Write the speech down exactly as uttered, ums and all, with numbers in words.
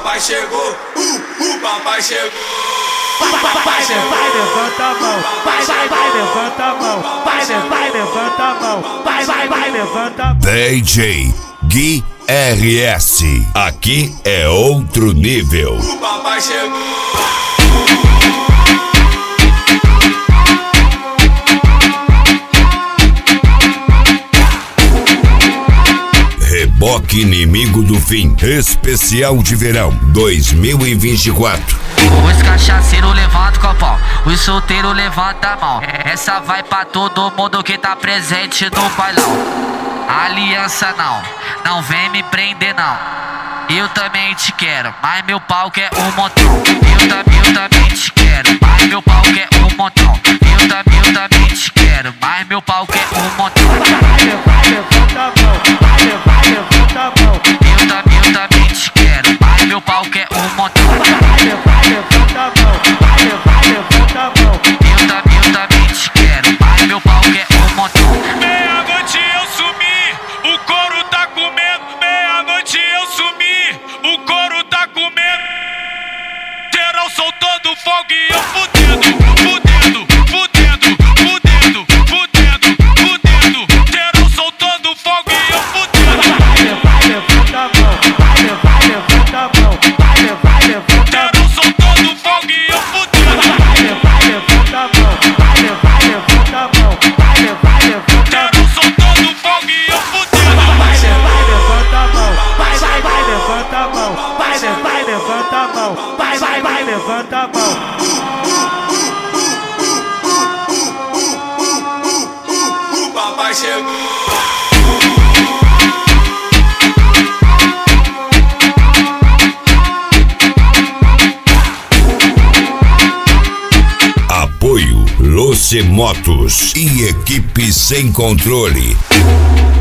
papai chegou, uh, o papai chegou. Vai, vai, vai, levanta a mão. Vai, vai, vai, levanta a mão. Vai, vai, levanta a mão. Vai, vai, vai, levanta a mão. D J Gui R S. Aqui é outro nível. O papai chegou. Reboque Inimigo do Fim, especial de verão dois mil e vinte e quatro. Os cachaceiros levantam o copão, os solteiros levantam a mão. Essa vai pra todo mundo que tá presente no bailão. Aliança não, não vem me prender não. Eu também te quero, mas meu pau quer um montão. Eu, tam, eu também te quero, mas meu pau quer um montão. Eu, tam, eu também te quero, mas meu pau quer um montão. Vai, vai, levanta a mão. Vai, vai, levanta a mão. Eu, tam, eu também te quero, mas meu pau quer um montão. Vai, vai, levanta a mão. Vai, vai, levanta a mão. Eu, tam, eu também te quero, mas meu pau quer um montão. Meia-noite eu sumi, o couro tá comendo. Meia-noite eu sumi, o couro tá comendo. Geral soltando fogo e eu fudendo, fudendo, fudendo, fudendo, fudendo, fudendo. Geral soltando fogo e eu fudendo. Vai, vai, levanta a mão. Vai, vai, levanta a mão. Vai, vai, levanta a mão. Geral soltando fogo e eu fudendo. Vai, vai, levanta a mão. Vai, vai, levanta a mão. Vai, vai, levanta a mão. Geral soltando fogo e eu fudendo. Vai, vai, levanta a mão. Vai, vai, vai, levanta a mão. Vai, vai, levanta a mão. Vai, vai, vai, levanta a mão. O papai chegou. Apoio Lucy Motos e equipe Sem Controle.